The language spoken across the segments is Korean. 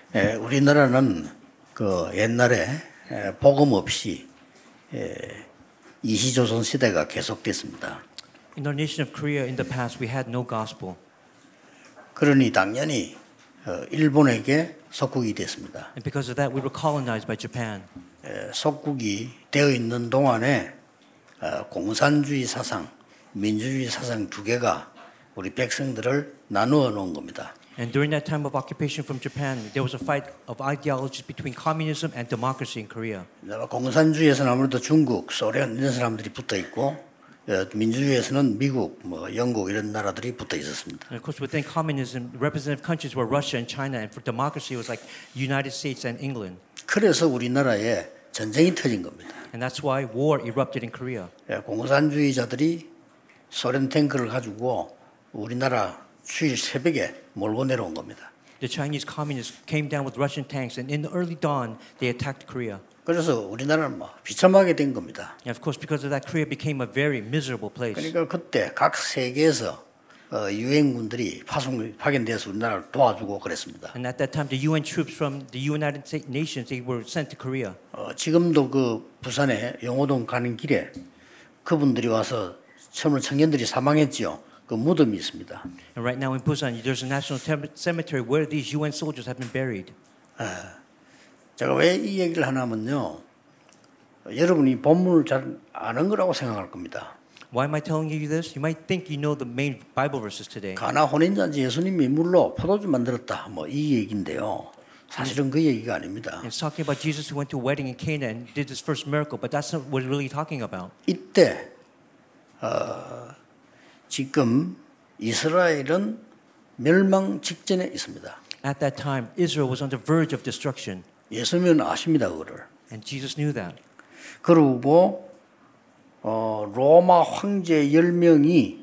우리나라는 그 옛날에 복음 없이 이시조선 시대가 계속됐습니다. In our nation of Korea, in the past, we had no gospel. 그러니 당연히 일본에게 속국이 됐습니다. And because of that, we were colonized by Japan. 속국이 되어 있는 동안에 공산주의 사상, 민주주의 사상 두 개가 우리 백성들을 나누어 놓은 겁니다. And during that time of occupation from Japan, there was a fight of ideologies between communism and democracy in Korea. 공산주의에서는 아무래도 중국, 소련 이런 사람들이 붙어 있고 민주주의에서는 미국, 영국 이런 나라들이 붙어 있었습니다. And of course, within communism, representative countries were Russia and China, and for democracy, it was like United States and England. 그래서 우리나라에 전쟁이 터진 겁니다. And that's why war erupted in Korea. 공산주의자들이 소련 탱크를 가지고 우리나라 주일 새벽에 몰고 내려온 겁니다. The Chinese communists came down with Russian tanks, and in the early dawn, they attacked Korea. 그래서 우리나라는 비참하게 된 겁니다. And of course, because of that, Korea became a very miserable place. 그러니까 그때 각 세계에서 유엔군들이 파견돼서 우리나라를 도와주고 그랬습니다. And at that time, the UN troops from the United Nations, they were sent to Korea. 지금도 그 부산에 영호동 가는 길에 그분들이 와서 처음에 청년들이 사망했지요. 그 무덤이 있습니다. And right now in Busan, there's a national cemetery where these UN soldiers have been buried. 제가 왜 이 얘기를 하냐면요. 여러분이 본문을 잘 아는 거라고 생각할 겁니다. Why am I telling you this? You might think you know the main Bible verses today. 가나 혼인잔치 예수님이 물로 포도주 만들었다. 이 얘기인데요. 사실은 그 얘기가 아닙니다. It's talking about Jesus who went to a wedding in Cana and did his first miracle, but that's not what we're really talking about. 이때 지금 이스라엘은 멸망 직전에 있습니다. At that time, Israel was on the verge of destruction. 예수님은 아십니다, 그거를. And Jesus knew that. 그리고 로마 황제 10명이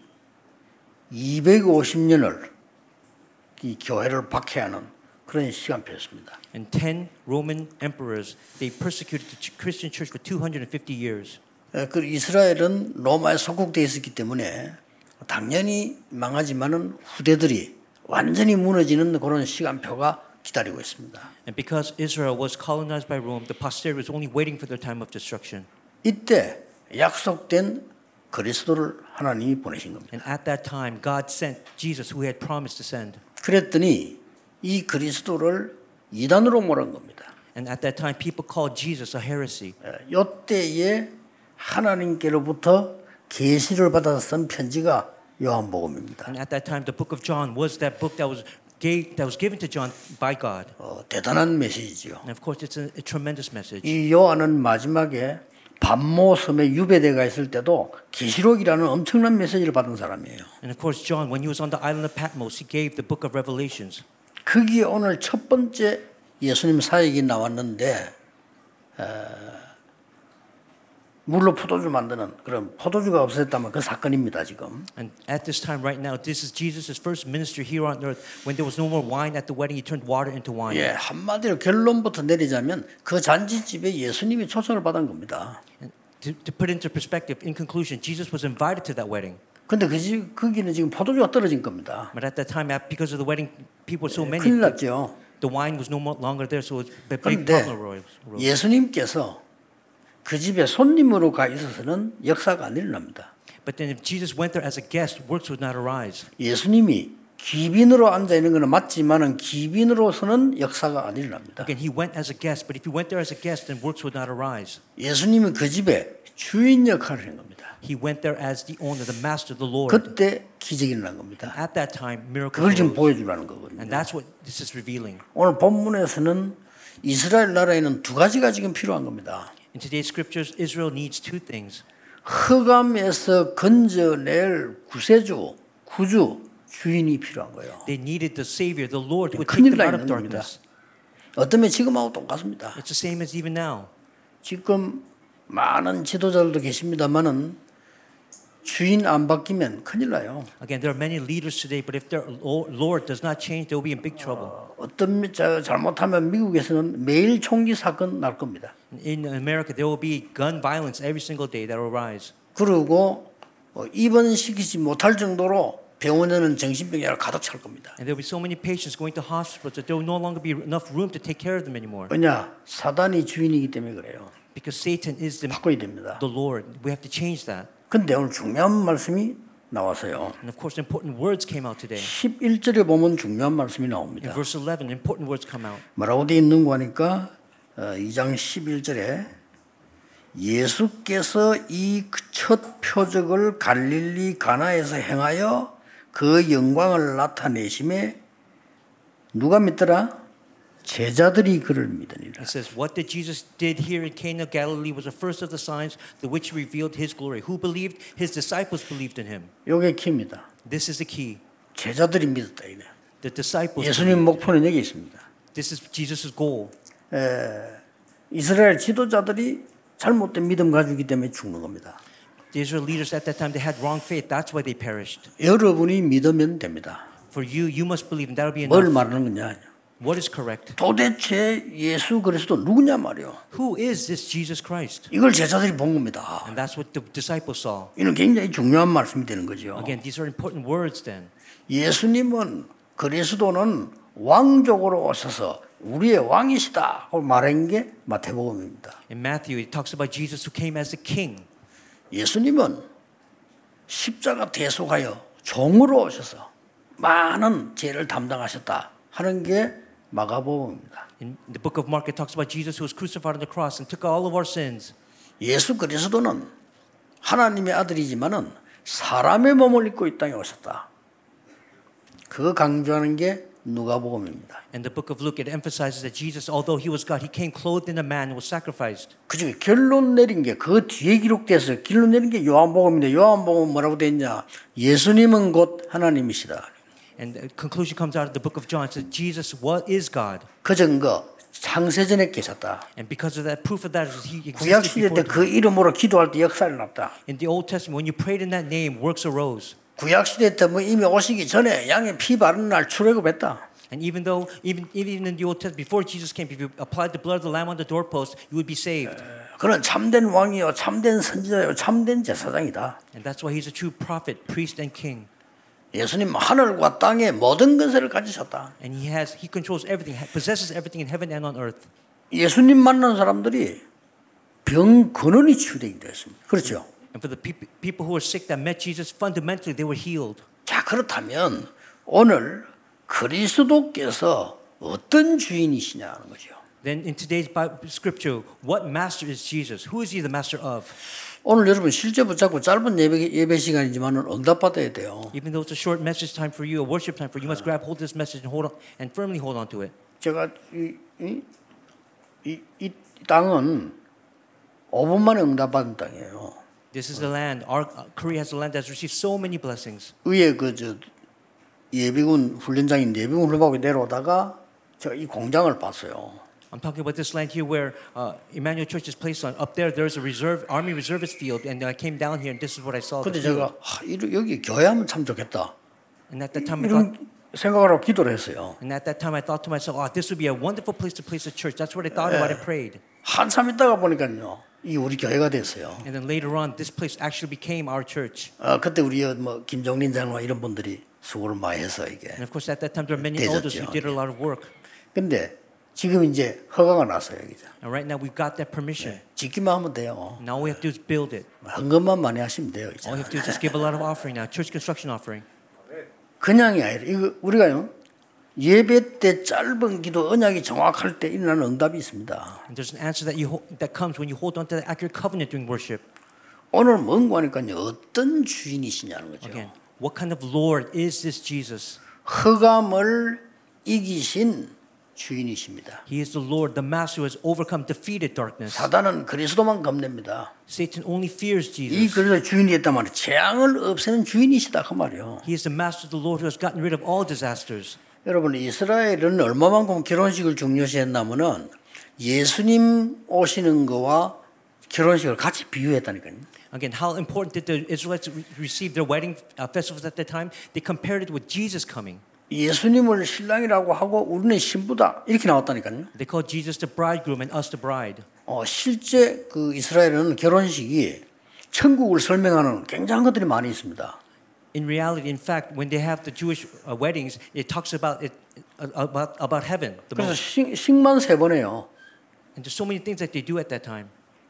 250년을 이 교회를 박해하는 그런 시간표였습니다. And 10 Roman emperors, they persecuted the Christian church for 250 years. 그 이스라엘은 로마에 속국되어 있었기 때문에 당연히 망하지만은 후대들이 완전히 무너지는 그런 시간표가 기다리고 있습니다. And because Israel was colonized by Rome, the posterity was only waiting for their time of destruction. 이때 약속된 그리스도를 하나님이 보내신 겁니다. And at that time, God sent Jesus, who He had promised to send. 그랬더니 이 그리스도를 이단으로 몰은 겁니다. And at that time, people called Jesus a heresy. 이때에 하나님께로부터 계시를 받아서 쓴 편지가 요한복음입니다. And at that time, the book of John was that book that was given to John by God. 대단한 메시지죠. And of course, it's a tremendous message. 이 요한은 마지막에 반모 섬에 유배대가 있을 때도 계시록이라는 엄청난 메시지를 받은 사람이에요. And of course, John, when he was on the island of Patmos, he gave the book of Revelations. 거기에 오늘 첫 번째 예수님 사역이 나왔는데 물로 포도주 만드는 그런 포도주가 없어졌다면 그 사건입니다 지금. And at this time, right now, this is Jesus' first ministry here on earth. When there was no more wine at the wedding, he turned water into wine. 예, 한마디로 결론부터 내리자면 그 잔치집에 예수님이 초청을 받은 겁니다. And to put into perspective, in conclusion, Jesus was invited to that wedding. 근데 거기는 지금 포도주가 떨어진 겁니다. But at that time, because of the wedding, people were so many. 큰일 났죠. The wine was no longer there, so the big 그런데 problem arose. 예수님께서 그 집에 손님으로 가 있어서는 역사가 안 일어납니다. But then if Jesus went there as a guest, works would not arise. 예수님이 귀빈으로 앉아 있는 것은 맞지만은 귀빈으로서는 역사가 안 일어납니다. Again, he went as a guest, but if he went there as a guest, then works would not arise. 예수님은 그 집에 주인 역할을 한 겁니다. He went there as the owner, the master, the Lord. 그때 기적이 일어난 겁니다. At that time, miracles 그걸 지금 arose. 보여주라는 거거든요. And that's what this is revealing. 오늘 본문에서는 이스라엘 나라에는 두 가지가 지금 필요한 겁니다. In today's scriptures, Israel needs two things. 흑암에서 건져낼 구세주, 구주, 주인이 필요한 거예요. They needed the Savior, the Lord, who would take 큰일 them 나 out of 있는 겁니다. darkness. 어쩌면 지금하고 똑같습니다. It's the same as even now. 지금 많은 지도자들도 계십니다만은 주인 안 바뀌면 큰일 나요. Again, there are many leaders today, but if their Lord does not change, they will be in big trouble. 어떤 잘못하면 미국에서는 매일 총기 사건 날 겁니다. In America, there will be gun violence every single day that will rise. 그리고 입원시키지 못할 정도로 병원에는 정신병자가 가득 찰 겁니다. And there will be so many patients going to hospitals that there will no longer be enough room to take care of them anymore. 왜냐? 사단이 주인이기 때문에 그래요. Because Satan is 바꿔야 됩니다. the Lord. We have to change that. 근데 오늘 중요한 말씀이 나와서요. And of course, important words came out today. 11절에 보면 중요한 말씀이 In 나옵니다. verse 11, important words come out. 뭐라고 되어 있는 거 하니까 2장 11절에 예수께서 이 첫 표적을 갈릴리 가나에서 행하여 그 영광을 나타내심에 누가 믿더라? 제자들이 그를 믿으니라. It says, what that Jesus did here in Cana of Galilee was the first of the signs the which revealed his glory. Who believed? His disciples believed in him. 이게 키입니다. This is the key. 제자들이 믿었다 이네. The disciples. 예수님 목표는 여기 있습니다. This is Jesus' goal. 이스라엘 지도자들이 잘못된 믿음 가지기 때문에 죽는 겁니다. The Israel leaders at that time, they had wrong faith. That's why they perished. 여러분이 믿으면 됩니다. For you, you must believe, and that'll be 뭘 enough. 말하는 거냐? What is correct? 도대체 예수 그리스도 누구냐 말이요. Who is this Jesus Christ? 이걸 제자들이 본 겁니다. And that's what the disciples saw. 이는 굉장히 중요한 말씀이 되는 거죠. Again, these are important words then. 예수님은 그리스도는 왕족으로 오셔서 우리의 왕이시다 하고 말한 게 마태복음입니다. In Matthew, it talks about Jesus who came as a king. 예수님은 십자가 대속하여 종으로 오셔서 많은 죄를 담당하셨다 하는 게 마가복음입니다. In the book of Mark, it talks about Jesus who was crucified on the cross and took all of our sins. 예수 그리스도는 하나님의 아들이지만은 사람의 몸을 입고 이 땅에 오셨다. 그거 강조하는 게 누가복음입니다. In the book of Luke, it emphasizes that Jesus, although he was God, he came clothed in a man and was sacrificed. 그중에 결론 내린 게 그 뒤에 기록돼서 결론 내린 게 요한복음인데 요한복음은 뭐라고 돼 있냐? 예수님은 곧 하나님이시다. And the conclusion comes out of the book of John. It says Jesus is God. 그 증거 창세전에 계셨다. And because of that, proof of that is he 구약 existed 시대 때 before. 그 이름으로 기도할 때 역사를 났다. In the Old Testament, when you prayed in that name, works arose. 구약 시대 때 뭐 이미 오시기 전에 양의 피 바르는 날 출애굽했다. And even in the Old Testament, before Jesus came, if you applied the blood of the Lamb on the doorpost, you would be saved. 그는 참된 왕이요, 참된 선지자요, 참된 제사장이다. And that's why he's a true prophet, priest, and king. 예수님 하늘과 땅의 모든 권세를 가지셨다. And he controls everything, possesses everything in heaven and on earth. 예수님 만난 사람들이 병 근원이 치유되기도 했습니다. 그렇죠? And for the people who were sick that met Jesus, fundamentally they were healed. 자, 그렇다면 오늘 그리스도께서 어떤 주인이시냐는 거죠. Then in today's Bible scripture, what master is Jesus? Who is he the master of? 오늘 여러분 실제 붙잡고 짧은 예배 시간이지만 응답받아야 돼요. Even though it's a short message time for you, a worship time for you, you must grab hold of this message and hold on and firmly hold on to it. 제가 이 땅은 5분 만에 응답받은 땅이에요. This is the land. Korea has a land that has received so many blessings. 위에 예비군 훈련장인데 예비군 훈련하고 내려오다가 제가 이 공장을 봤어요. I'm talking about this land here where Emmanuel Church is placed on. Up there, there's a army reservist field, and I came down here, and this is what I saw. 근데 제가 여기 교회하면 참 좋겠다. And at that time, 이런 생각을 하고 기도를 했어요. I thought to myself, this would be a wonderful place to place a church. That's what I thought about and prayed. 한참 있다가 보니까요, 이 우리 교회가 됐어요. And then later on, this place actually became our church. 그때 우리 뭐 김종린 장로와 이런 분들이 수고를 많이 해서 이게. And of course, at that time, there were many elders who did a lot of work. 근데 지금 이제 허가가 났어요, 여기죠. And right now, we've got that permission. 짓기만 하면 돼요. Now all we have to do is build it. 헌금만 많이 하시면 돼요, 이제. All we have to do is just give a lot of offering now, church construction offering. 그냥이 아니라 이거 우리가요 예배 때 짧은 기도 언약이 정확할 때 일어나는 응답이 있습니다. And there's an answer that comes when you hold on to the accurate covenant during worship. 오늘 뭔가 하니까요 어떤 주인이시냐는 거죠. Again, what kind of Lord is this Jesus? 흑암을 이기신 주인이십니다. He is the Lord, the Master who has overcome, defeated darkness. 사단은 그리스도만 겁냅니다. Satan only fears 이 Jesus. 그리스도 주인이었단 말이에요. 재앙을 없애는 주인이시다 그 말이에요. He is the Master, the Lord who has gotten rid of all disasters. 여러분 이스라엘은 얼마만큼 결혼식을 중요시했냐면은 예수님 오시는 거와 결혼식을 같이 비유했다니까요. Again, how important did the Israelites receive their wedding festivals at that time? They compared it with Jesus coming. 예수님을 신랑이라고 하고 우리는 신부다 이렇게 나왔다니까요. They called Jesus the bridegroom and us the bride. 실제 그 이스라엘은 결혼식이 천국을 설명하는 굉장한 것들이 많이 있습니다. In reality, in fact, when they have the Jewish weddings, it talks about it about heaven. The 그래서 most. 식만 3번 해요. And there's so many things that they do at that time.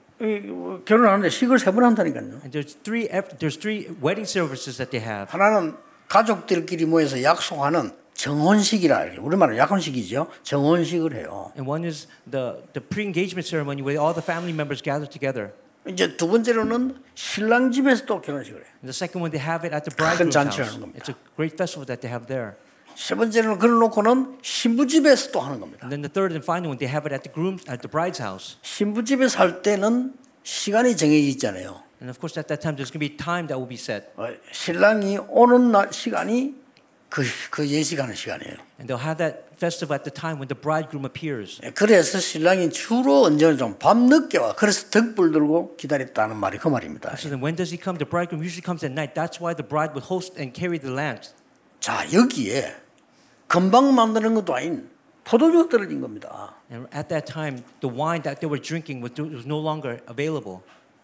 결혼하는데 식을 3번 한다니까요. And there's three wedding services that they have. 하나는 가족들끼리 모여서 약속하는 정혼식이라 우리말로 약혼식이죠. 정혼식을 해요. And one is the pre-engagement ceremony where all the family members gather together. 이제 두 번째로는 신랑 집에서 또 결혼식을 해요. And the second one they have it at the 큰 bridegroom's 잔치를 house. 하는 겁니다. It's a great festival that they have there. 세 번째로는 그걸 놓고는 신부 집에서 또 하는 겁니다. And then the third and final one they have it at the bride's house. 신부 집에서 할 때는 시간이 정해져 있잖아요. And of course at that time there's going to be time that will be set. 신랑이 오는 날 시간이 그 예식하는 시간이에요. And they'll have that festival at the time when the bridegroom appears. 그래서 신랑이 주로 언제는 좀 밤늦게 와. 그래서 등불 들고 기다렸다는 말이 그 말입니다. So then when does he come? The bridegroom usually comes at night. That's why the bride would host and carry the lamps. 자, 여기에 금방 만드는 것도 아닌 포도주가 떨어진 겁니다. And at that time, the wine that they were drinking was no longer available.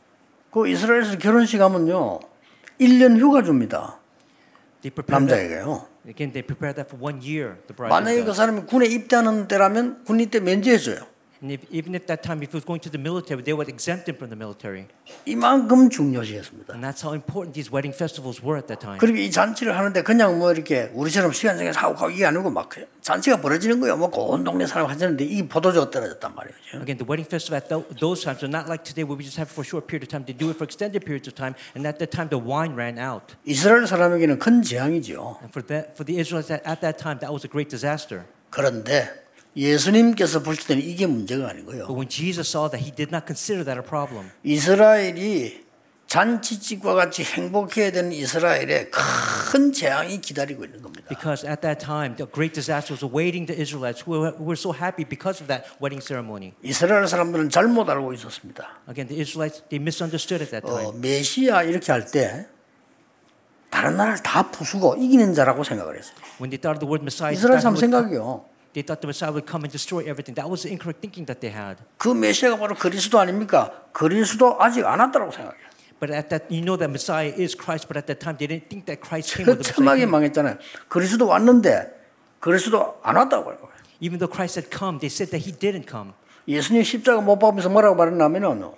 그 이스라엘에서 결혼식 하면요, 1년 휴가 줍니다. They prepared that, 남자에게요. again, they prepared that for 1 year. The bride. 만약에 그 사람이 군에 입대하는 때라면 군인 때 면제해줘요. And even if that time, if he was going to the military, they would exempt him from the military. 이만큼 중요시했습니다. And that's how important these wedding festivals were at that time. 그리고 이 잔치를 하는데 그냥 뭐 이렇게 우리처럼 시간 정해서 하고 가고 이게 아니고 막 잔치가 벌어지는 거예요. 뭐 온 동네 사람 하자는데 이 포도주가 떨어졌단 말이죠. Again, the wedding festival at those times are not like today where we just have it for a short period of time. They do it for extended periods of time. And at that time, the wine ran out. 이스라엘 사람에게는 큰 재앙이죠. And for the Israelites at that time, that was a great disaster. 그런데 예수님께서 보실 때는 이게 문제가 아니고요. But when Jesus saw that, he did not consider that a problem. 이스라엘이 잔치집과 같이 행복해야 되는 이스라엘에 큰 재앙이 기다리고 있는 겁니다. Because at that time, the great disaster was awaiting the Israelites who were so happy because of that wedding ceremony. 이스라엘 사람들은 잘못 알고 있었습니다. Again, the Israelites, they misunderstood at that time. 메시아 이렇게 할 때 다른 나라를 다 부수고 이기는 자라고 생각을 했어요. When they thought of the word Messiah, 이스라엘 사람 생각이요. they thought the Messiah would come and destroy everything. That was the incorrect thinking that they had. 그 메시아가 바로 그리스도 아닙니까? 그리스도 아직 안 왔다고 생각해요. But at that, you know that Messiah is Christ. But at that time, they didn't think that Christ came with the 처참하게 Messiah. 망했잖아요. 그리스도 왔는데 그리스도 안 왔다고 해요. Even though Christ had come, they said that he didn't come. 예수님 십자가 못 박으면서 뭐라고 말했냐면요.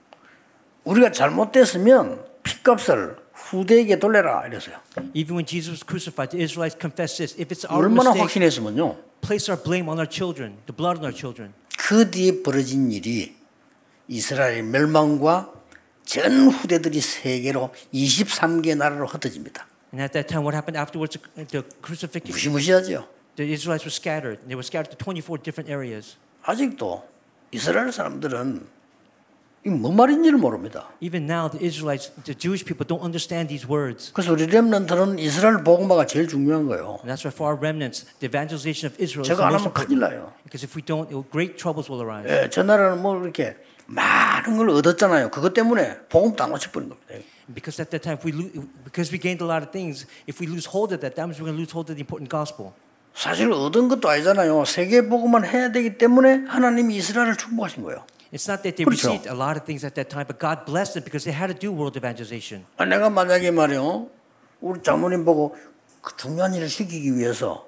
우리가 잘못됐으면 피값을 후대에게 돌려라 이랬어요. Even when Jesus was crucified, the Israelites confessed this: if it's our 얼마나 mistake, 확신했으면요. place our blame on our children, the blood on our children. 그 뒤에 벌어진 일이 이스라엘 멸망과 전 후대들이 세계로 23개 나라로 흩어집니다. And at that time, what happened afterwards? The crucifixion. 무시무시하죠. The Israelites were scattered. They were scattered to 24 different areas. 아직도 이스라엘 사람들은 이 뭔 말인지를 모릅니다. Even now, the Israelites, the Jewish people, don't understand these words. 그래서 우리 렘넌트는 이스라엘 복음화가 제일 중요한 거예요. And that's why for our remnants, the evangelization of Israel is the 제가 안 most 하면 큰일 important. 나요. Because if we don't, great troubles will arise. 예, 저 나라는 뭐 이렇게 많은 걸 얻었잖아요. 그것 때문에 복음도 안 고쳐버린 겁니다. Because at that time, because we gained a lot of things, if we lose hold of that, that means we're going to lose hold of the important gospel. 사실 얻은 것도 아니잖아요. 세계 복음만 해야 되기 때문에 하나님이 이스라엘을 축복하신 거예요. It's not that they 그렇죠. received a lot of things at that time, but God blessed them because they had to do world evangelization. 내가 만약에 말이요, 우리 장모님 보고 그 중요한 일을 시키기 위해서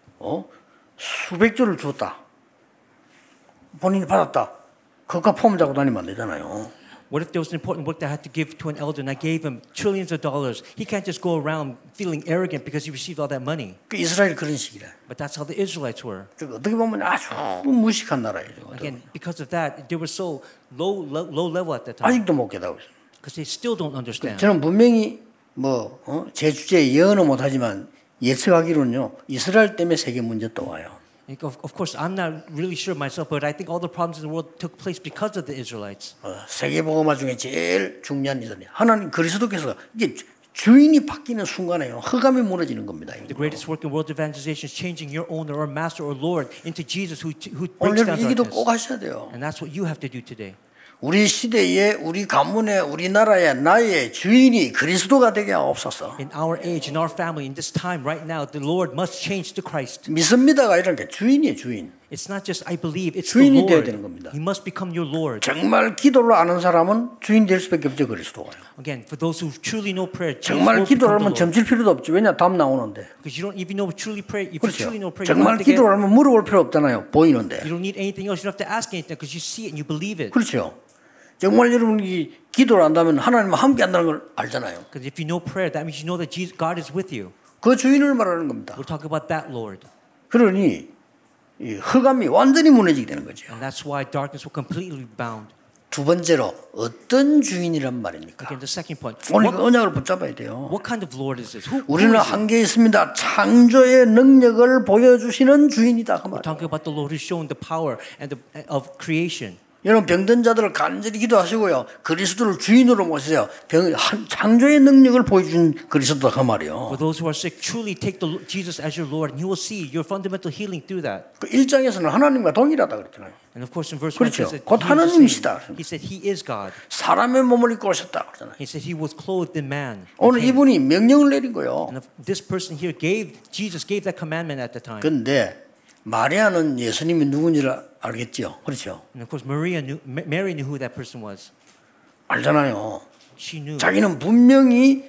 수백 조를 줬다. 본인이 받았다. 그거 폼 잡고 다니면 안 되잖아요. What if there was an important work that I had to give to an elder and I gave him trillions of dollars? He can't just go around feeling arrogant because he received all that money. 그 이스라엘 그런 식이래. But that's how the Israelites were. 어떻게 보면 아주 무식한 나라예요. Again, because of that, they were so low level at that time. 아직도 못 깨닫고 있어요. Because they still don't understand. 저는 분명히 제 주제에 예언은 못하지만 예측하기로는요. 이스라엘 때문에 세계 문제 또 와요. Of course, I'm not really sure myself, but I think all the problems in the world took place because of the Israelites. 세계 복음화 중에 제일 중요한 일은 하나님 그리스도께서 이게 주인이 바뀌는 순간에요. 흑암이 무너지는 겁니다. The greatest work in world evangelization is changing your owner or master or Lord into Jesus who breaks 오늘 down 이 기도 darkness. 꼭 하셔야 돼요. And that's what you have to do today. 우리 시대에 우리 가문에 우리 나라에 나의 주인이 그리스도가 되게 하옵소서. In our age, in our family, in this time right now, the Lord must change to Christ. 믿습니다가 이런 게 주인이에요, 주인. It's not just I believe, it's the 주인이 되어야 Lord. 되는 겁니다. He must become your Lord. 정말 기도를 아는 사람은 주인 될 수밖에 없죠. 그리스도가. Again, for those who truly know prayer, Jesus 정말 will 기도를 become 하면 the Lord. 점칠 필요도 없죠. 왜냐 답 나오는데. Because you don't even know truly pray. If you 그렇죠. truly know prayer, you don't 정말 have to get, 기도를 하면 물어볼 필요 없잖아요. 보이는데. you don't need anything else. You don't have to ask anything because you see it and you believe it. 그렇죠. 정말 여러분이 기도를 한다면 하나님과 함께 한다는 걸 알잖아요. Because if you know prayer, that means you know that Jesus, God is with you. 그 주인을 말하는 겁니다. We're talking about that Lord. 그러니 이 흑암이 완전히 무너지게 되는 거죠. And that's why darkness will completely be bound. 두 번째로 어떤 주인이란 말입니까? Again, the second point. 오늘 그 언약을 붙잡아야 돼요. What kind of Lord is this? Who 우리는 is it? 한계 있습니다. 창조의 능력을 보여주시는 주인이다. 그 We're 말. talking about the Lord who's shown the power and of creation. 여러분 병든 자들을 간절히 기도하시고요. 그리스도를 주인으로 모시세요. 창조의 능력을 보여준 그리스도다 그 말이요. For those who are sick, truly take Jesus as your Lord, and you will see your fundamental healing through that. 그 1장에서는 하나님과 동일하다 그랬잖아요. And of course, in verse 1, 그렇죠. he said, 곧 he, is the 하나님이시다. same. He said he is God. 사람의 몸을 입고 오셨다 그러잖아요. He said he was clothed in man. 오늘 이분이 명령을 내린 거예요. And this person here Jesus gave that commandment at the time. 근데 마리아는 예수님이 누군지를 알겠죠. 그렇죠. And of course, Mary knew who that person was. 알잖아요. She knew. 자기는 분명히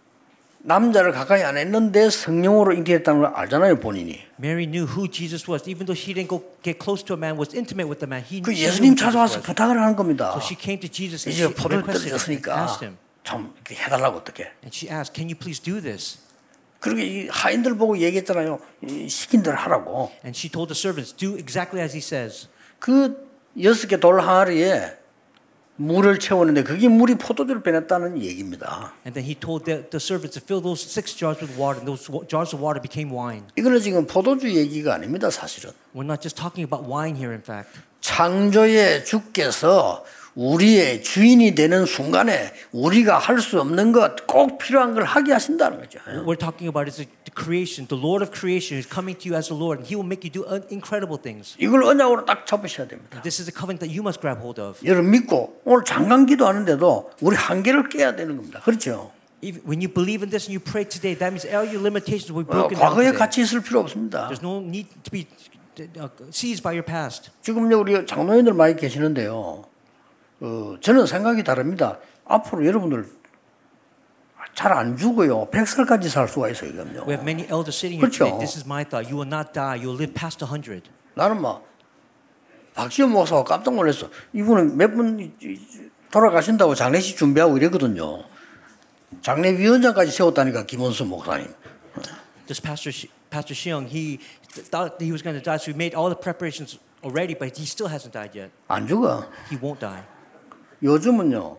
남자를 가까이 안 했는데 성령으로 잉태했다는 걸 알잖아요, 본인이. Mary knew who Jesus was, even though she didn't go get close to a man, was intimate with the man. He 그 knew 예수님 who Jesus 찾아와서 was. 부탁을 하는 겁니다. So she came to Jesus and 이제 she 포도를 requested him, 떨어졌으니까 asked him, 좀 이렇게 해달라고 어떻게. and she asked, "Can you please do this?" 그렇게 이 하인들 보고 얘기했잖아요. 시킨 대로 하라고. And she told the servants, "Do exactly as he says." 그 6개 돌 항아리에 물을 채웠는데 그게 물이 포도주를 빼냈다는 얘기입니다. And then he told the servants to fill those 6 jars with water, and those jars of water became wine. 이거는 지금 포도주 얘기가 아닙니다, 사실은. We're not just talking about wine here, in fact. 창조의 주께서 우리의 주인이 되는 순간에 우리가 할 수 없는 것, 꼭 필요한 걸 하게 하신다는 거죠. What we're talking about is the creation, the Lord of creation is coming to you as the Lord, and He will make you do incredible things. 이걸 언약으로 딱 잡으셔야 됩니다. This is a covenant that you must grab hold of. 여러분 믿고 오늘 장관 기도하는데도 우리 한계를 깨야 되는 겁니다. 그렇죠? Even when you believe in this and you pray today, that means all your limitations will be broken down 과거에 today. 같이 있을 필요 없습니다. There's no need to be seized by your past. 지금요 우리 장로님들 많이 계시는데요. 저는 생각이 다릅니다. 앞으로 여러분들 잘 안 죽어요. 100살까지 살 수가 있어요. 이건요. We have many elders sitting here 그렇죠. today. This is my thought. You will not die. You will live past 100. 나는 막 박지원 목사가 깜짝 놀랐어. 이분은 몇 분 돌아가신다고 장례식 준비하고 이랬거든요. 장례위원장까지 세웠다니까 김원수 목사님. This Pastor Xiong, he thought he was going to die, so he made all the preparations already, but he still hasn't died yet. 안 죽어. He won't die. 요즘은요.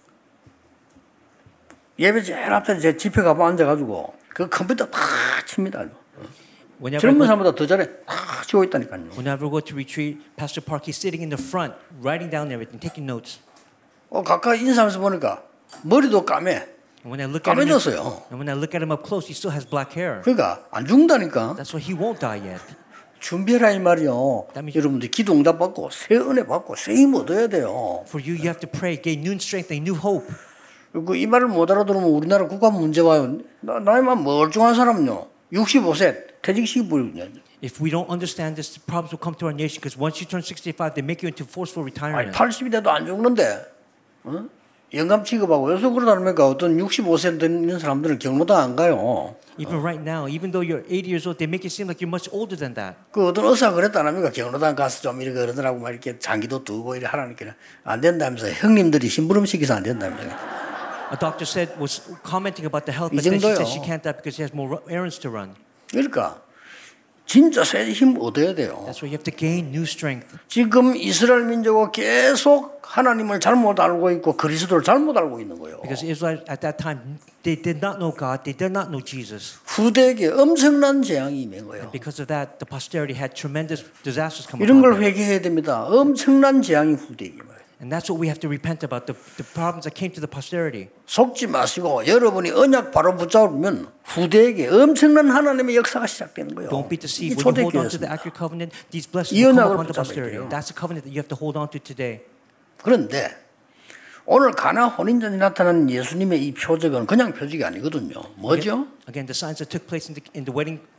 예배 제일 앞에 제 집회 가봐 앉아가지고 그 컴퓨터 다 칩니다. 젊은 사람보다 더 잘해. 다 치고 있다니까요. Whenever we go to retreat, Pastor Park, he's sitting in the front, writing down everything, taking notes. 가까이 인사하면서 보니까 머리도 까매. And when I look at him, 까매졌어요. and when I look at him up close, he still has black hair. 그러니까 안 죽는다니까. That's why he won't die yet. 준비해라 이 말이요. 여러분들 기도 응답 받고 새 은혜 받고 새 힘 얻어야 돼요. For you have to pray, gain new strength, and new hope. 이 말을 못 알아들으면 우리나라 국가 문제 와요. 나이만 멀쩡한 사람은요. 65세 퇴직시키 버리거든요. If we don't understand this, the problems will come to our nation because once you turn 65, they make you into forceful retirement. 80이 돼도 안 죽는데 영감 취급하고 여기서 그러다니까 어떤 65세 되는 사람들은 경로당 안 가요. Even right now, even though you're 80 years old, they make it seem like you're much older than that. 그 어떤 의사가 그랬다니까 경로당 가서 좀 이렇게 그러더라고 막 이렇게 장기도 두고 이렇게 하라니까 안 된다면서 형님들이 심부름 시켜서 안 된다면서. A doctor was commenting about the health, 이 but then she 정도요. said she can't die because she has more errands to run. 그러니까 진짜 새 힘 얻어야 돼요. That's why you have to gain new strength. 지금 이스라엘 민족은 계속 하나님을 잘못 알고 있고 그리스도를 잘못 알고 있는 거예요. Because Israel at that time, they did not know God, they did not know Jesus. 후대에게 엄청난 재앙이 임한 거예요. Because of that, the posterity had tremendous disasters come 이런 걸 upon them. 회개해야 됩니다. 엄청난 재앙이 후대에게 임해요. And that's what we have to repent about, the problems that came to the posterity. 속지 마시고 여러분이 언약 바로 붙잡으면 후대에게 엄청난 하나님의 역사가 시작되는 거예요. Don't be 이게 deceived. When you hold on to the 초대교회였습니다. accurate covenant, these blessings 이 will come 언약을 upon the 붙잡아야 posterity. 돼요. That's the covenant that you have to hold on to today. 그런데 오늘 가나 혼인전에 나타난 예수님의 이 표적은 그냥 표적이 아니거든요. 뭐죠? Again, the signs that took place in the wedding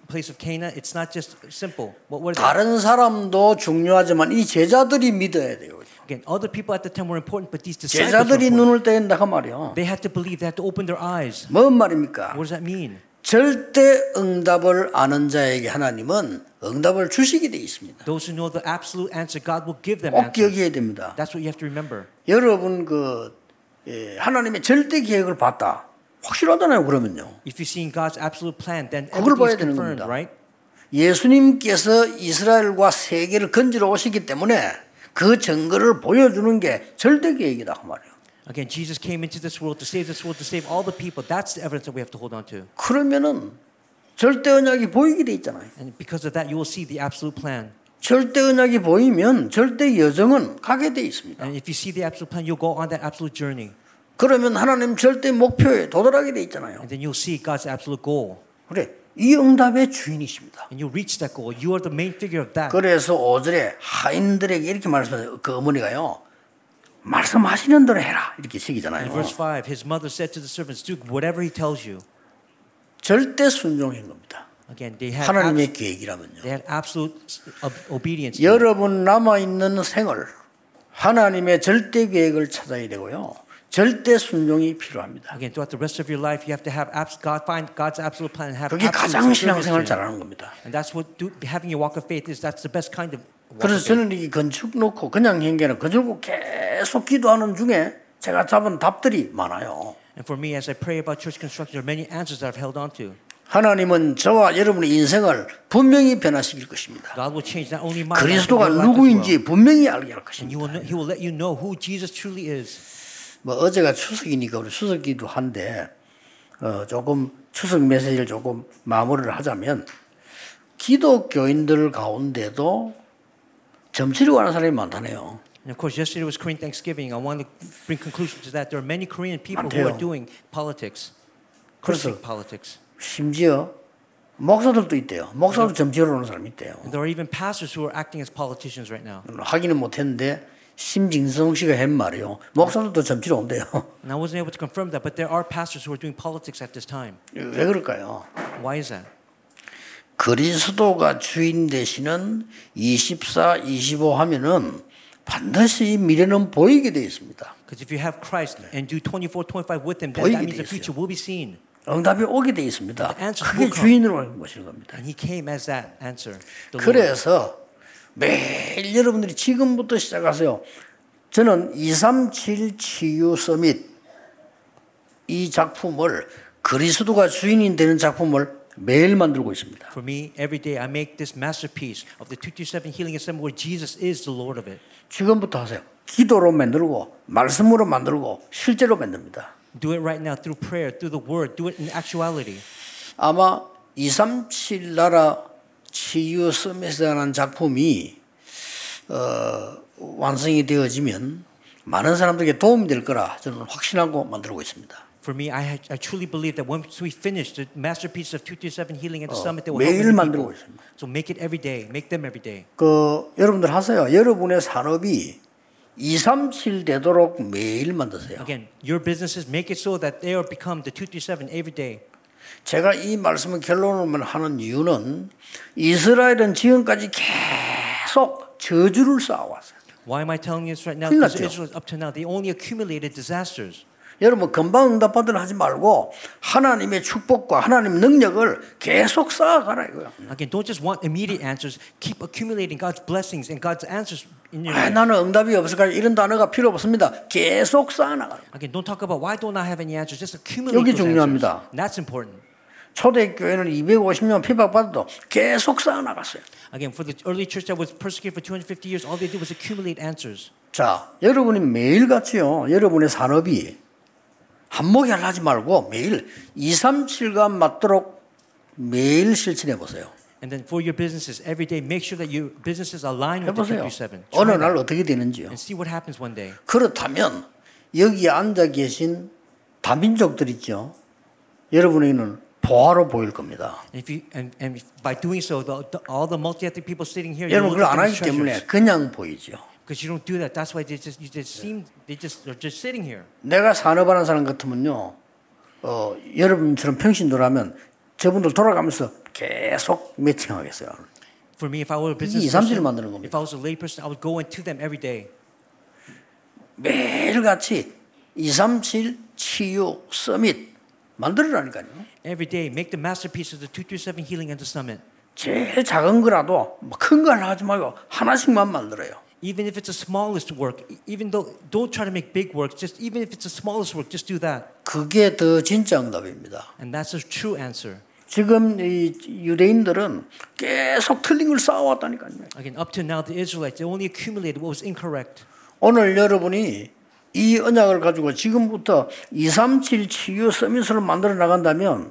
place of Cana, it's not just simple. What were they? 다른 사람도 중요하지만 이 제자들이 믿어야 돼요. Again, other people at the time were important, but these disciples were 제자들이 important. 눈을 떼야 그 말이요. They had to believe. They had to open their eyes. 뭔 말입니까? What does that mean? 절대 응답을 아는 자에게 하나님은 응답을 주시게 돼 있습니다. Those who know the absolute answer, God will give them 꼭 answers. 기억해야 됩니다. That's what you have to remember. 여러분 하나님의 절대 계획을 봤다. 확실하잖아요. 그러면요. If you've seen God's absolute plan, then 그걸 everything 봐야 is 되는 confirmed, 겁니다. right? 예수님께서 이스라엘과 세계를 건지러 오시기 때문에 그 증거를 보여주는 게 절대 계획이다 그 말이에요. Again, Jesus came into this world to save this world, to save all the people. That's the evidence that we have to hold on to. 그러면은 절대 언약이 보이게 돼 있잖아요. And because of that, you will see the absolute plan. 절대 언약이 보이면 절대 여정은 가게 돼 있습니다. And if you see the absolute plan, you'll go on that absolute journey. 그러면 하나님 절대 목표에 도달하게 돼 있잖아요. And then you'll see God's absolute goal. 그래, 이 응답의 주인이십니다. And you'll reach that goal. You are the main figure of that. 그래서 5절에 하인들에게 이렇게 말씀하세요. 그 어머니가요. 말씀하시는 대로 해라. 이렇게 In 시키잖아요. verse 5, his mother said to the servants, do whatever he tells you. 절대 순종인 겁니다. Again, they had 하나님의 계획이라면요. absolute obedience. 여러분 남아있는 생을 하나님의 절대 계획을 찾아야 되고요. 절대 순종이 필요합니다. Again, throughout the rest of your life, you have to have find God's absolute plan and have 그게 absolute 가장 신앙생활 submission. 잘하는 겁니다. And that's what having your walk of faith is. That's the best kind of walk 그래서 of faith. 저는 이 건축 놓고 그냥 행계는 건축 놓고 계속 기도하는 중에 제가 잡은 답들이 많아요. And for me, as I pray about church construction, there are many answers that I've held on to. 하나님은 저와 여러분의 인생을 분명히 변화시킬 것입니다. God will change not only my life, but 그리스도가 your life as well. 누구인지 분명히 알게 할 And 것입니다. He will let you know who Jesus truly is. 뭐 어제가 추석이니까 우리 추석기도 한데 조금 추석 메시지를 조금 마무리를 하자면 기독교인들 가운데도 점치려고 하는 사람이 많다네요. And of course, yesterday was Korean Thanksgiving. I want to bring conclusion to that. There are many Korean people who 많대요. are doing politics, 그래서 Christian politics. 심지어 목사들도 있대요. 목사도 점치러 오는 사람이 있대요. And there are even pastors who are acting as politicians right now. 하기는 못했는데 심진성 씨가 한 말이요. 목사들도 점치러 온대요. And I wasn't able to confirm that, but there are pastors who are doing politics at this time. 왜 그럴까요? Why is that? 그리스도가 주인 되시는 24, 25 하면은 반드시 미래는 보이게 되어 있습니다. Because if you have Christ and do 24, 25 with Him, then 보이게 that means the 돼 있어요. future will be seen. 응답이 오게 되어 있습니다. The answers 그게 will come. 주인으로 모시는 겁니다. And He came as that answer. The Lord. 그래서 매일 여러분들이 지금부터 시작하세요. 저는 237 치유 서밋 이 작품을 그리스도가 주인이 되는 작품을 매일 만들고 있습니다. For me, every day I make this masterpiece of the 227 Healing Assembly where Jesus is the Lord of it. 지금부터 하세요. 기도로 만들고 말씀으로 만들고 실제로 만듭니다. Do it right now through prayer, through the Word. Do it in actuality. 아마 237 나라 치유 서밋이라는 작품이 완성이 되어지면 많은 사람들에게 도움이 될 거라 저는 확신하고 만들고 있습니다. For me, I truly believe that once we finish the masterpiece of 227 Healing at the Summit, they will 매일 help many 만들고 people. 있습니다. So make it every day. Make them every day. 여러분들 하세요. 여러분의 산업이 237 되도록 매일 만드세요. Again, your businesses make it so that they will become the 227 every day. 제가 이 말씀을 결론을 하는 이유는 이스라엘은 지금까지 계속 저주를 쌓아왔어요. Why am I telling you this right now? 큰일 Because 났죠. Israel, up to now, they only accumulated disasters. 여러분 금방 응답받으려 하지 말고 하나님의 축복과 하나님의 능력을 계속 쌓아가라 이거요. Again, don't just want immediate answers. Keep accumulating God's blessings and God's answers in your life. 나는 응답이 없을까 이런 단어가 필요 없습니다. 계속 쌓아나가라. Again, don't talk about why don't I have any answers. Just accumulate 여기 those 중요합니다. answers. And that's important. 초대교회는 250년 피박받아도 계속 쌓아나갔어요. Again, for the early church that was persecuted for 250 years, all they did was accumulate answers. 자, 여러분이 매일같이요. 여러분의 산업이 한목이 하지 말고 매일 237과 맞도록 매일 실천해 보세요. And then for your businesses, every day, make sure that your businesses align with the 해보세요. 227. 어느 Try 날 that 어떻게 되는지요. and see what happens one day. 그렇다면 여기에 앉아 계신 다민족들 있죠. 여러분에게는 보화로 보일 겁니다. And by doing so, all the multi-ethnic people sitting here, you 여러분 look 그걸 안 at them 하기 as treasures. 때문에 그냥 보이죠. Because you don't do that. That's why they're just sitting here. 내가 산업하는 사람 같으면요. 여러분처럼 평신도라면 저분들 돌아가면서 계속 매칭하겠어요. For me, if I were a business 2, 3주를 person, 만드는 겁니다. if I was a lay person, I would go into them every day. 매일같이 237 치유 서밋 만들으라니까요. Every day, make the masterpiece of the 237 Healing and the Summit. 제일 작은 거라도 큰 거 하지 말고 하나씩만 만들어요. Even if it's the smallest work, even though don't try to make big work, just even if it's the smallest work, just do that. 그게 더 진짜 응답입니다. And that's a true answer. 지금 이 유대인들은 계속 틀린 걸 쌓아왔다니까요. Again, up to now, the Israelites, they only accumulated what was incorrect. 오늘 여러분이 이 언약을 가지고 지금부터 237 치유 서밋을 만들어 나간다면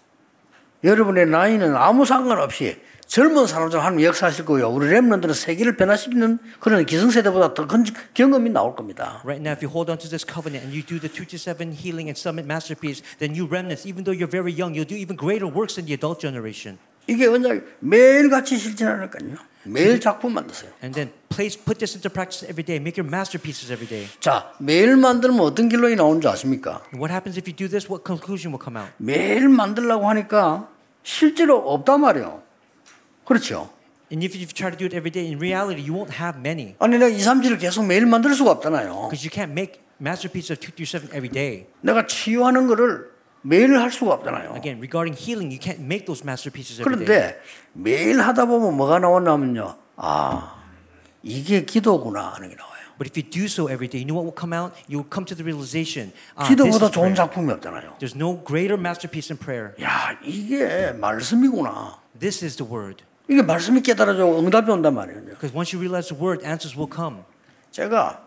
여러분의 나이는 아무 상관없이 젊은 사람들 하면 역사하실 거고요. 우리 렘넌트는 세계를 변화시키는 그런 기성세대보다 더 큰 경험이 나올 겁니다. Right now, if you hold on to this covenant and you do the 227 Healing and Summit masterpiece, then you remnants, even though you're very young, you'll do even greater works than the adult generation. 이게 언약 매일같이 실천하니까요. 매일 작품 만드세요. And then put this into practice every day. Make your masterpieces every day. 자, 매일 만들면 어떤 결론이 나오는지 아십니까? And what happens if you do this? What conclusion will come out? 매일 만들려고 하니까 실제로 없단 말이에요. 그렇죠? And if you try to do it every day, in reality, you won't have many. 아니 내가 2, 3, 7을 계속 매일 만들 수가 없잖아요. Because you can't make masterpieces of 227 every day. 내가 치유하는 거를 매일 할 수가 없잖아요. Again, regarding healing, you can't make those masterpieces every day. 그런데 매일 하다 보면 뭐가 나오냐면요. 아, 이게 기도구나 하는 게 나와요. But if you do so every day, you know what will come out? You will come to the realization, 기도보다 this is 좋은 prayer. 작품이 없잖아요. There's no greater masterpiece in prayer. 야, 이게 말씀이구나. This is the word. 이게 말씀이 깨달아져 응답이 온단 말이에요. Because once you realize the word, answers will come. 제가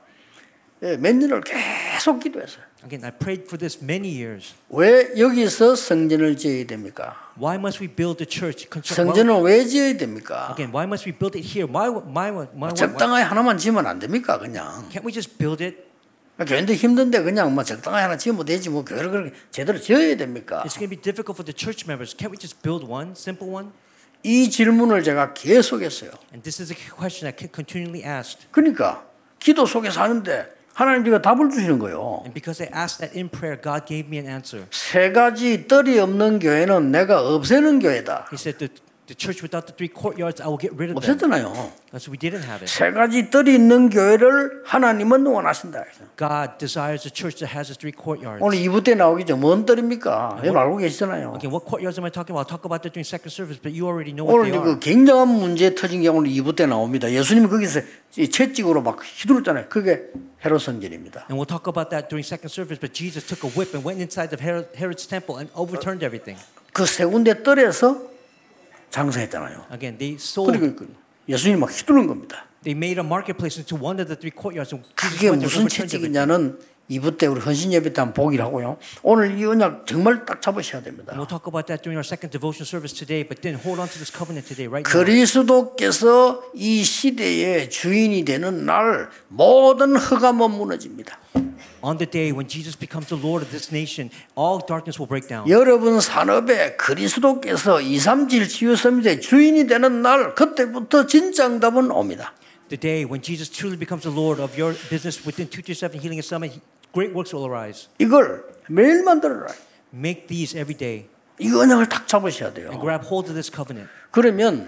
몇 년을 계속 기도했어요. Again, I prayed for this many years. 왜 여기서 성전을 지어야 됩니까? Why must we build the church? 성전을 왜 지어야 됩니까? Again, why must we build it here? Why 적당하게 하나만 지으면 안 됩니까? 그냥 can't we just build it? 교인들 힘든데 그냥 뭐 적당하게 하나 지으면 되지 뭐 교회를 그렇게 제대로 지어야 됩니까? It's going to be difficult for the church members. Can't we just build one, simple one? 이 질문을 제가 계속했어요. And this is a question I continually asked. 그러니까 기도 속에서 하는데 하나님께서 답을 주시는 거예요. And because I asked that in prayer, God gave me an answer. 세 가지 뜰이 없는 교회는 내가 없애는 교회다. He said, the church without the 3 courtyards, I will get rid of them. 없앴잖아요. So we didn't have it. 세 가지 뜰이 있는 교회를 하나님은 원하신다. God desires a church that has the 3 courtyards. 오늘 2부 때 나오겠죠. 뭔 뜰입니까? 여러분 알고 계시잖아요. Okay, what courtyards am I talking about? I'll talk about that during second service, but you already know what 오늘 they 그 are. 굉장한 문제 터진 게 오늘 2부 때 나옵니다. 예수님이 거기서 채찍으로 막 휘두르잖아요. 그게 헤롯 성전입니다. And we'll talk about that during second service, but Jesus took a whip and went inside of Herod's temple and overturned everything. 그 세 군데 뜰에서 장사했잖아요. Again, they sold. 그리고 예수님이 막 휘두른 겁니다. They made a marketplace into one of the 3 courtyards. And Jesus 그게 went there and 무슨 overturned everything. 채찍이냐는 2부 때 우리 헌신 예배 때 한번 보기를 하고요. 오늘 이 언약 정말 딱 잡으셔야 됩니다. And we'll talk about that during our second devotion service today, but then hold on to this covenant today, right now. 그리스도께서 이 시대의 주인이 되는 날 모든 흑암은 무너집니다. On the day when Jesus becomes the Lord of this nation, all darkness will break down. 여러분 산업에 그리스도께서 237 치유 서밋의 주인이 되는 날 그때부터 진짜 응답은 옵니다. The day when Jesus truly becomes the Lord of your business within 227 Healing and Summit, great works will arise. 이걸 매일 만들어라. Make these every day 이 언약을 딱 잡으셔야 돼요. and grab hold of this covenant. 그러면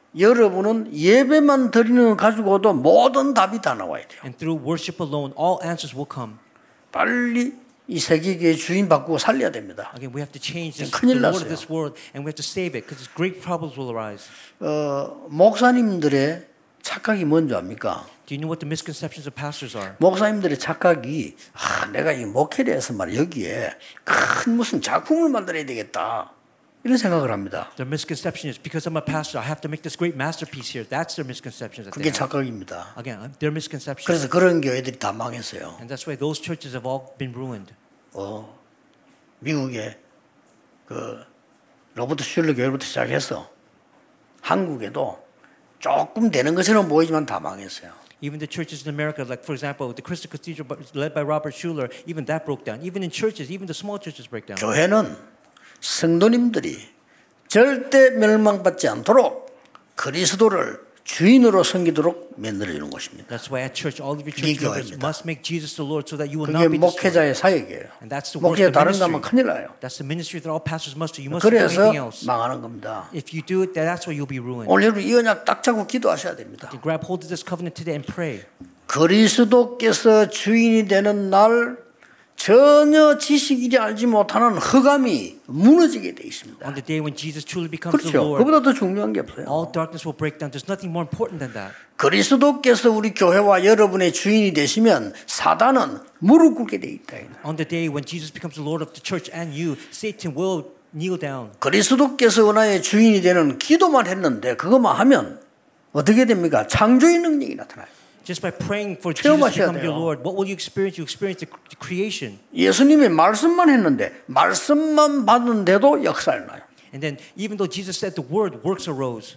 여러분은 예배만 드리는 거 가지고도 모든 답이 다 나와야 돼요. And through worship alone, all answers will come. 빨리 이 세계의 주인 바꾸고 살려야 됩니다. Again, we have to change this, the 큰일 Lord of 났어요. this world, and we have to save it because great problems will arise. 목사님들의 착각이 뭔지 압니까? Do you know what the misconceptions of pastors are? 목사님들의 착각이 내가 이 목회를 해서 말이야 여기에 큰 무슨 작품을 만들어야 되겠다 이런 생각을 합니다. Their misconception is because I'm a pastor, I have to make this great masterpiece here. That's their misconception. That they 그게 have. 착각입니다. Again, their misconception. 그래서 그런 교회들이 다 망했어요. And that's why those churches have all been ruined. 미국에 그 로버트 슐러 교회부터 시작해서 한국에도 조금 되는 것처럼 보이지만 다 망했어요. Even the churches in America, like for example, the Crystal Cathedral led by Robert Schuller, even that broke down. Even in churches, even the small churches break down. 교회는 성도님들이 절대 멸망받지 않도록 그리스도를 주인으로 섬기도록 만들어주는 것입니다. That's why at church, all of your 그게 church members 교회입니다. must make Jesus the Lord so that you will 그게 not be destroyed. 목회자의 사역이에요. And that's the work 목회자 of the 다른 거 하면 ministry. 큰일 나요. That's the ministry that all pastors must do. You mustn't do 그래서 anything else. 망하는 겁니다. If you do it, that's where you'll be ruined. 오늘 여러분 이 언약 딱 잡고 기도하셔야 됩니다. You grab hold of this covenant today and pray. 그리스도께서 주인이 되는 날 전혀 지식이지 알지 못하는 흑암이 무너지게 돼 있습니다. On the day when Jesus truly becomes the 그렇죠. Lord, 그보다 더 중요한 게 없어요. all darkness will break down. There's nothing more important than that. 그리스도께서 우리 교회와 여러분의 주인이 되시면 사단은 무릎 꿇게 돼 있다. On the day when Jesus becomes the Lord of the church and you, Satan will kneel down. 그리스도께서 은하의 주인이 되는 기도만 했는데 그것만 하면 어떻게 됩니까? 창조의 능력이 나타나요. Just by praying for Jesus to 체험하셔야 become your 돼요. Lord, what will you experience? You experience the creation. 예수님이 말씀만 했는데 말씀만 받는데도 역사를 나요. And then even though Jesus said the word, works arose.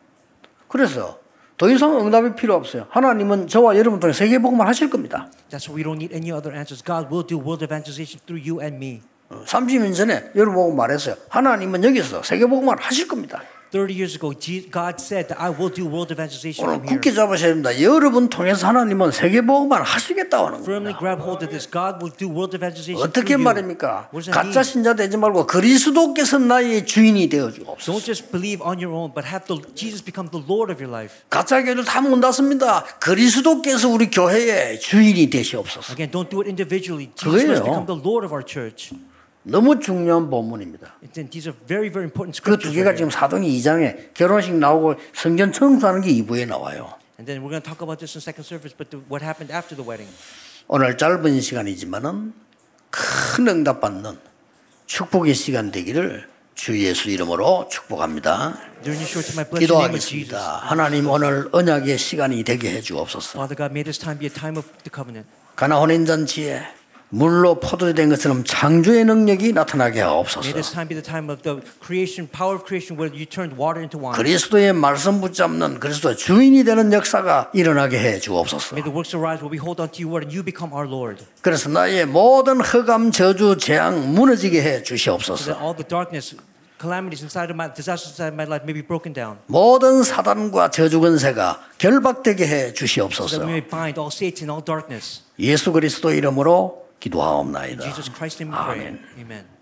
그래서 더 이상 응답이 필요 없어요. 하나님은 저와 여러분 통해 세계복음을 하실 겁니다. That's why we don't need any other answers. God will do world evangelization through you and me. 30년 전에 여러분 보고 말했어요. 하나님은 여기서 세계복음을 하실 겁니다. 30 years ago, God said that I will do world evangelization 오늘 from here. 굳게 잡으셔야 됩니다. 여러분 통해서 하나님은 세계복음을 하시겠다고 하는 Firmly 겁니다. grab hold of this. God will do world evangelization 어떻게 through you. 말입니까? What does that 가짜 mean? 신자 되지 말고 그리스도께서 나의 주인이 되어주고 Don't just believe on your own, but have Jesus become the Lord of your life. 가짜 교회들 다 문 닫습니다. 그리스도께서 우리 교회의 주인이 되시옵소서. Again, don't do it individually. Jesus must 그거예요. become the Lord of our church. 너무 중요한 본문입니다. And these are very, very important 그 두 scriptures. 개가 right 지금 here. 사도행 2장에 결혼식 나오고 성전 청소하는 게 2부에 나와요. And then we're going to talk about this in second service, but what happened after the wedding. 오늘 짧은 시간이지만은 큰 응답받는 축복의 시간 되기를 주 예수 이름으로 축복합니다. During your short time, I bless the name of Jesus. 기도하겠습니다. 하나님 오늘 언약의 시간이 되게 해주옵소서. Father God, may this time be a time of the covenant. 가나 혼인잔치에 물로 포도된 것처럼 창조의 능력이 나타나게 하옵소서. May this time be the time of the creation, power of creation, where you turned water into wine. 그리스도의 말씀 붙잡는 그리스도의 주인이 되는 역사가 일어나게 해 주옵소서. May the works arise where we hold on to your word and you become our Lord. 그래서 나의 모든 흑암, 저주, 재앙 무너지게 해 So 주시옵소서. that all the darkness, calamities inside of my, disasters inside of my life may be broken down. 모든 사단과 저주 권세가 결박되게 해 So that 주시옵소서. we may bind all Satan, all darkness. 예수 그리스도 이름으로 In 기도하옵나이다. Jesus Christ's name we pray. 아멘. Amen.